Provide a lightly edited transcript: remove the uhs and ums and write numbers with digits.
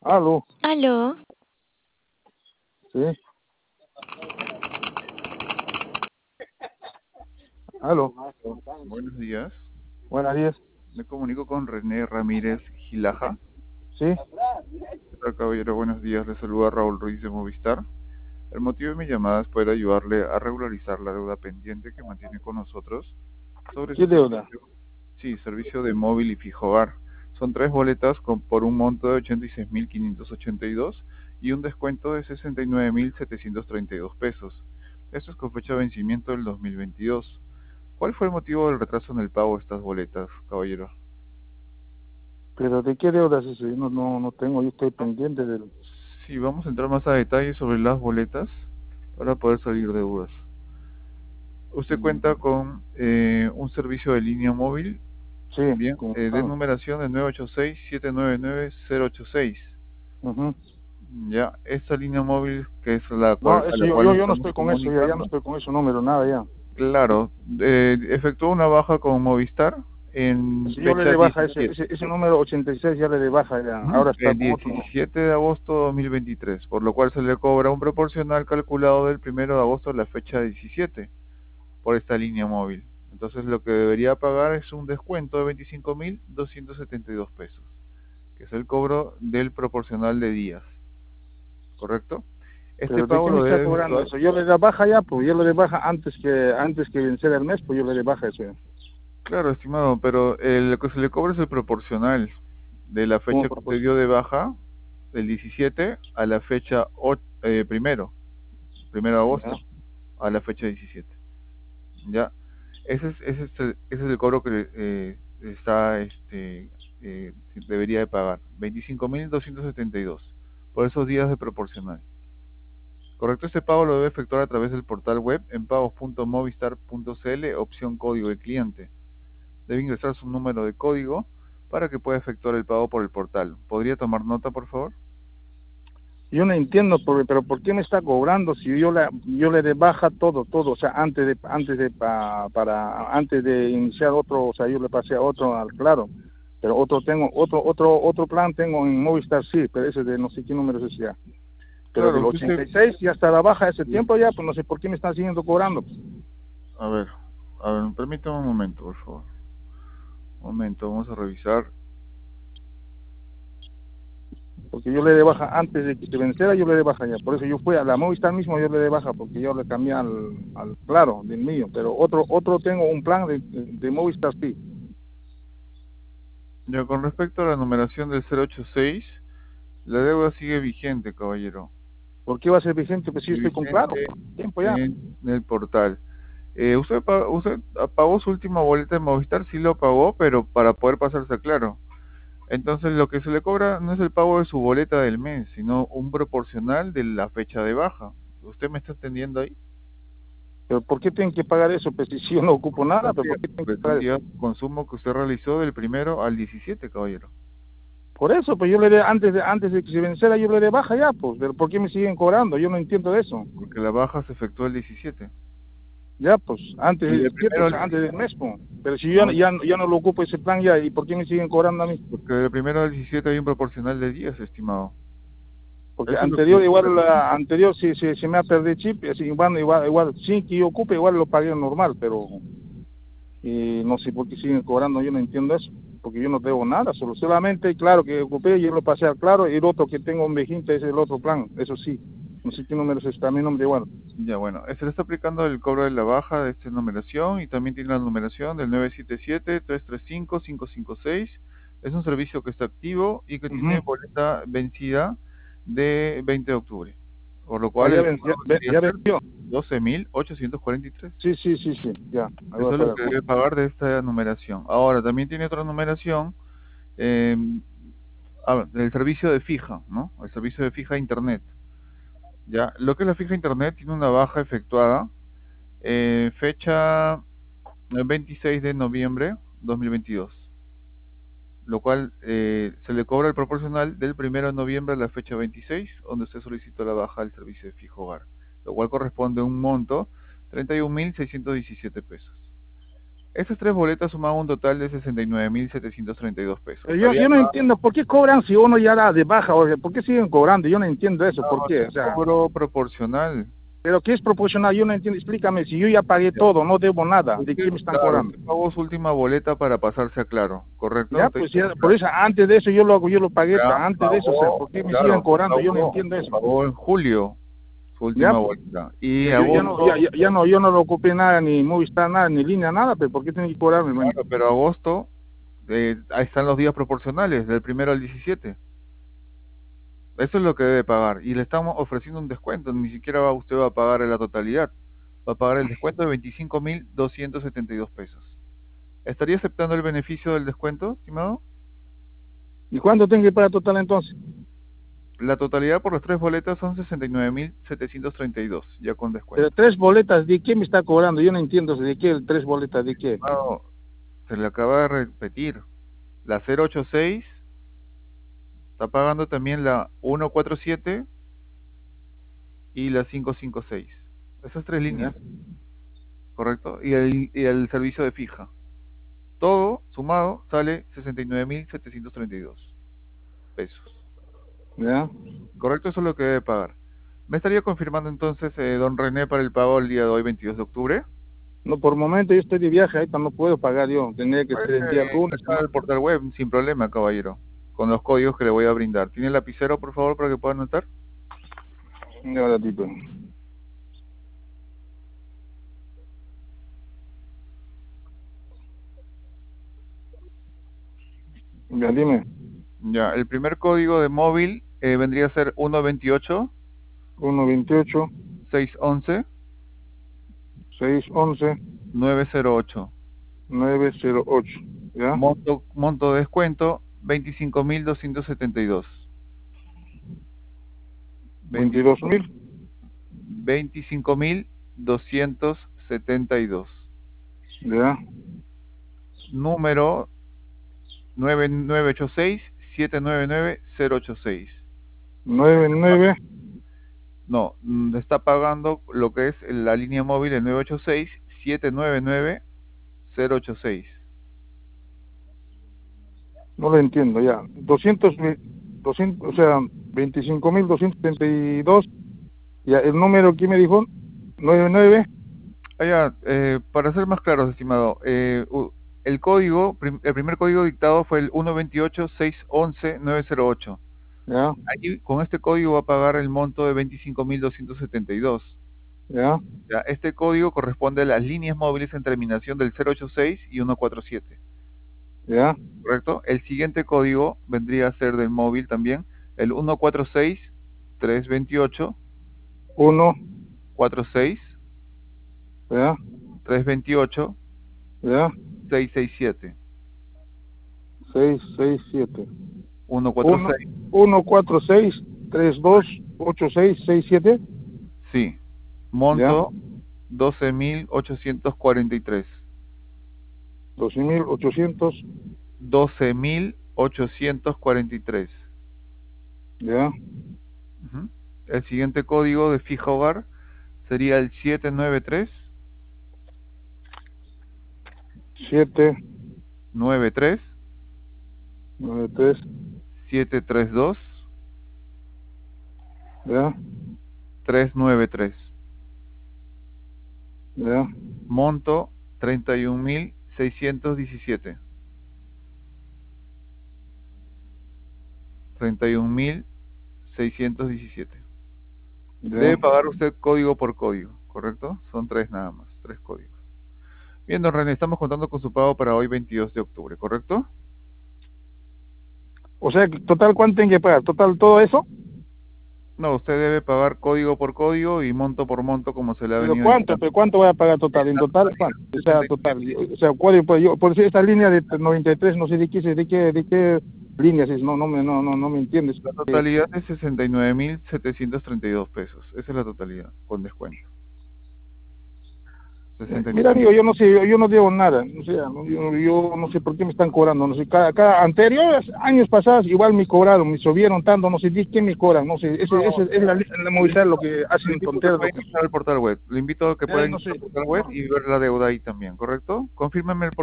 Aló, Aló, sí, aló. Buenos días, Buenos días, me comunico con René Ramírez Gilaja. sí. ¿Qué tal, caballero? Buenos días, le saluda Raúl Ruiz de Movistar. El motivo de mi llamada es poder ayudarle a regularizar la deuda pendiente que mantiene con nosotros sobre ¿Qué su deuda? servicio, sí, servicio de móvil y fijo hogar. Son tres boletas por un monto de 86.582 y un descuento de 69.732 pesos. Esto es con fecha de vencimiento del 2022. ¿Cuál fue el motivo del retraso en el pago de estas boletas, caballero? ¿Pero de qué deuda es eso? Yo no tengo, yo estoy pendiente del... Sí, vamos a entrar más a detalle sobre las boletas para poder salir de dudas. Usted cuenta con un servicio de línea móvil, Sí, bien, como de estamos. numeración de 986-799-086. Ujú. Ya, esta línea móvil que es la No, cual, a eso la cual yo nos no estamos estoy con eso, ya no comunicando, estoy con ese número, nada ya. claro, efectuó una baja con Movistar en Si yo le fecha de baja ese, 17. ese, ese número 86 ya le de baja ya, Ujú. ahora está El con otro. 17 de agosto de 2023, por lo cual se le cobra un proporcional calculado del 1 de agosto a la fecha 17 por esta línea móvil. Entonces lo que debería pagar es un descuento de 25.272 pesos, que es el cobro del proporcional de días, ¿correcto? Este Pero ¿de pago qué me lo está debe cobrando efectuar. eso? Yo le de baja ya, pues yo le de baja antes que vencer el mes, pues yo le de baja eso ya. Claro, estimado, pero lo que se le cobra es el proporcional de la ¿Cómo fecha que usted propone? dio de baja, del 17 a la fecha primero de Ya. agosto, a la fecha 17. ¿Ya? Ese es el cobro que debería de pagar. 25.272 por esos días de proporcional. Correcto, este pago lo debe efectuar a través del portal web en pagos.movistar.cl, opción código de cliente. Debe ingresar su número de código para que pueda efectuar el pago por el portal. ¿Podría tomar nota, por favor? Yo no entiendo, pero ¿por qué me está cobrando si yo le de baja todo, o sea, antes de iniciar otro, o sea, yo le pasé a otro al claro, pero otro plan tengo en Movistar, sí, pero ese de no sé qué número es ese ya, pero Claro, del 86 ya hasta la baja ese tiempo ya, pues no sé por qué me están siguiendo cobrando, A ver, permítame un momento, por favor. Un momento, vamos a revisar. porque yo le de baja antes de que se venciera, yo le de baja ya, por eso yo fui a la Movistar mismo, yo le de baja, porque yo le cambié al claro, del mío, pero otro tengo un plan de Movistar, sí. Ya, con respecto a la numeración del 086, la deuda sigue vigente, caballero. ¿Por qué va a ser vigente? Pues sí, Sigue estoy con claro, vigente tiempo ya. en el portal. ¿Usted pagó su última boleta de Movistar? Sí lo pagó, pero para poder pasarse a Claro. Entonces lo que se le cobra no es el pago de su boleta del mes, sino un proporcional de la fecha de baja. ¿Usted me está entendiendo ahí? Pero ¿por qué tienen que pagar eso? Pues si yo no ocupo nada, pero ¿por qué tienen que Es un pagar día eso? de consumo que usted realizó del 1 al 17, caballero. Por eso, pues yo le de, antes de que se venciera, yo le de baja ya, pues. Pero ¿por qué me siguen cobrando? Yo no entiendo de eso. Porque la baja se efectuó el 17. Ya, pues, antes Y del del 17, primero o al sea, antes del mes, pues. Pero si yo no, ya no lo ocupo ese plan ya, ¿y por qué me siguen cobrando a mí? porque del 1 al 17 hay un proporcional de días, estimado. Porque Eso es lo que le cobra. anterior, si se me ha perdido chip, así, igual, sí que yo ocupe, igual lo pagué normal, pero y no sé por qué siguen cobrando, yo no entiendo eso, porque yo no debo nada, solamente, claro, que ocupé, yo lo pasé al claro, y el otro que tengo en vigente es el otro plan, eso sí, no sé qué número es, también nombre igual. Ya, bueno, se le está aplicando el cobro de la baja de esta numeración y también tiene la numeración del 977-335-556. Es un servicio que está activo y que tiene Ujú. boleta vencida de 20 de octubre, por lo Ah, cual el pago debería ya ser venció, 12.843. sí, sí, sí, sí, ya, ahí va Eso a es lo pagar. que debe pagar de esta numeración. Ahora, también tiene otra numeración, eh, del servicio de fija, ¿no? El servicio de fija internet. Ya, lo que es la fija internet tiene una baja efectuada fecha 26 de noviembre 2022, lo cual se le cobra el proporcional del 1 de noviembre a la fecha 26, donde usted solicitó la baja del servicio de fijo hogar, lo cual corresponde a un monto 31.617 pesos. Estas tres boletas suman un total de 69.732 pesos. Yo no entiendo por qué cobran si uno ya da de baja, o sea, ¿por qué siguen cobrando? Yo no entiendo eso, ¿por qué? O sea, Cobro proporcional. pero ¿qué es proporcional? Yo no entiendo, explícame, si yo ya pagué todo, no debo nada, ¿de qué me están Claro, cobrando? usted pagó su última boleta para pasarse a Claro, ¿correcto? Ya, pues ya, por eso, antes de eso yo lo pagué, Ya antes de eso, o sea, ¿por qué me siguen cobrando? Yo no entiendo eso. pagó en julio su Ya, última pues, boleta. Y yo agosto, yo no lo ocupé nada, ni Movistar, nada, ni línea, nada, pero ¿por qué tienen que cobrarme, hermano? claro, pero agosto, ahí están los días proporcionales, del 1 al 17. Eso es lo que debe pagar. Y le estamos ofreciendo un descuento, ni siquiera usted va a pagar la totalidad. Va a pagar el descuento de 25.272 pesos. ¿Estaría aceptando el beneficio del descuento, estimado? ¿Y cuánto tengo que pagar total entonces? La totalidad por las tres boletas son 69.732, ya con Pero descuento. tres boletas, ¿de qué me está cobrando? Yo no entiendo, ¿de qué? Tres boletas, ¿de qué? Estimado, se le acaba de repetir. La 086 está pagando también la 147 y la 556. Esas tres ¿Ya? líneas, ¿correcto? Y el servicio de fija. Todo sumado sale 69.732 pesos. ¿Ya? ¿Correcto? Eso es lo que debe pagar. ¿Me estaría confirmando entonces, don René, para el pago el día de hoy, 22 de octubre? No, por el momento yo estoy de viaje, ahorita no puedo pagar yo, tendría que ser el día lunes, Está ¿no? el portal web sin problema, caballero, con los códigos que le voy a brindar. ¿Tiene el lapicero, por favor, para que pueda anotar? Un ratito. Ya, dime, Ya, el primer código de móvil vendría a ser 128 128 611 611 908. 908, ¿ya? Monto de descuento 25.272. 22.000, 25.272. ¿ya? Número 9986-799-086. 99, No, está pagando lo que es la línea móvil el 986-799-086. no lo entiendo, ya. 200, o sea, 25.272, ya, el número que me dijo, 99, Para ser más claros, estimado, el código, el primer código dictado fue el 128-611-908. ¿ya? Ahí, con este código va a pagar el monto de 25.272. ¿Ya? Ya, este código corresponde a las líneas móviles en terminación del 086 y 147, ¿Ya? ¿correcto? El siguiente código vendría a ser del móvil también, el 146-328, 1, 46, ¿ya? 328, ¿Ya? 667, 667. 1, 146, 1, 4, 6, 3, 2, 8, 6, 6, 7. sí, ¿Ya? monto 12.843. 12.800. 12.843. ¿Ya? Ujú. El siguiente código de fija hogar sería el 793 7, 93 9, 3. 732 ¿Ya? 393. ¿Ya? Monto 31.617. 31.617. ¿Ya? Debe pagar usted código por código, ¿correcto? Son tres nada más, tres códigos. Bien, don René, estamos contando con su pago para hoy 22 de octubre, ¿correcto? O sea, total, ¿cuánto tengo que pagar? ¿Total todo eso? No, usted debe pagar código por código y monto por monto como se le ha ¿Pero venido cuánto? indicando. ¿Pero cuánto voy a pagar total? ¿En total cuánto? O sea, total. O sea, ¿cuál, pues, yo, por si esta línea de 93, no sé de qué líneas es, no me entiendes. La totalidad es 69.732 pesos. Esa es la totalidad, con descuento. Mira, amigo, yo no sé, yo no debo nada, o sea, yo no sé por qué me están cobrando, no sé, cada anteriores años pasados igual me cobraron, me subieron tanto, no sé, ¿qué me cobran? No sé, ese es la Movistar lo que hacen tonteras. Le invito a que pueda ingresar al portal web. Le invito a que pueda No ingresar sé. al portal web y ver la deuda ahí también, ¿correcto? Confírmeme el